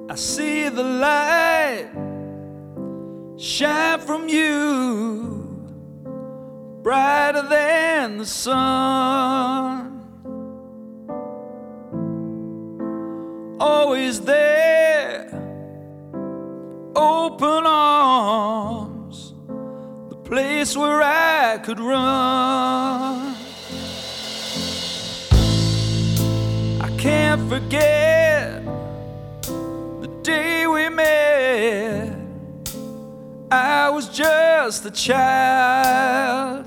I see the light shine from you, brighter than the sun. Always there, open arms, the place where I could run. I can't forget the day we met. I was just a child.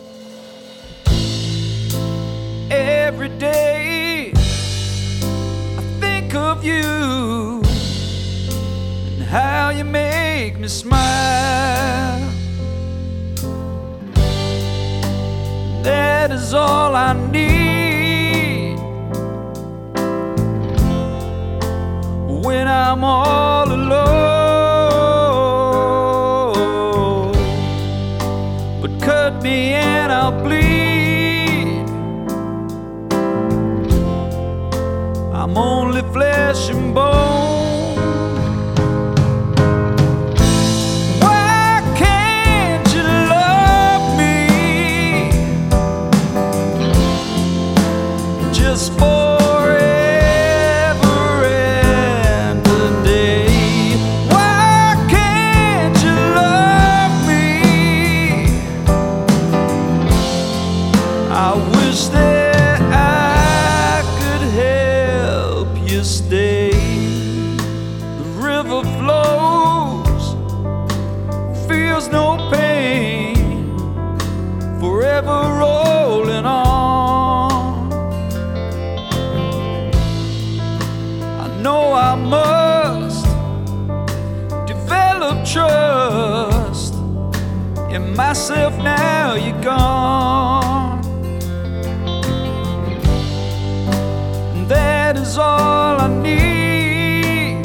Every day I think of you and how you make me smile. That is all I need when I'm all alone. But cut me and I'll bleed. I'm only flesh and bone. Why can't you love me just forever and a day? Why can't you love me? I wish that I could help you stay. The river flows, feels no pain, forever rolling on. I know I must develop trust in myself now you're gone. And that is all I need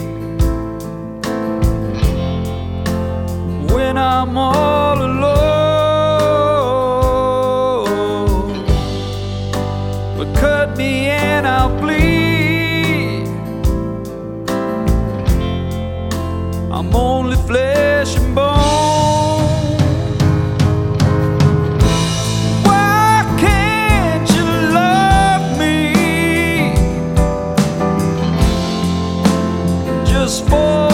when I'm all alone. But cut me and I'll bleed. I'm only flesh and bone. Why can't you love me just for